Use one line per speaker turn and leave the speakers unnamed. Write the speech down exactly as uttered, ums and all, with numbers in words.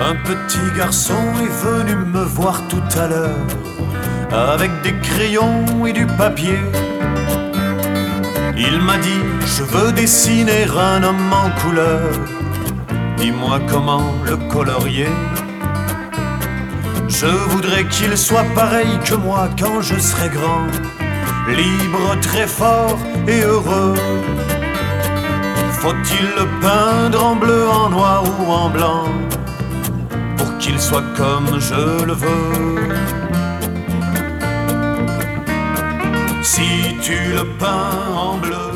Un petit garçon est venu me voir tout à l'heure avec des crayons et du papier. Il m'a dit: je veux dessiner un homme en couleur, dis-moi comment le colorier. Je voudrais qu'il soit pareil que moi quand je serai grand, libre, très fort et heureux. Faut-il le peindre en bleu, en noir ou en blanc pour qu'il soit comme je le veux? Si tu le peins en bleu,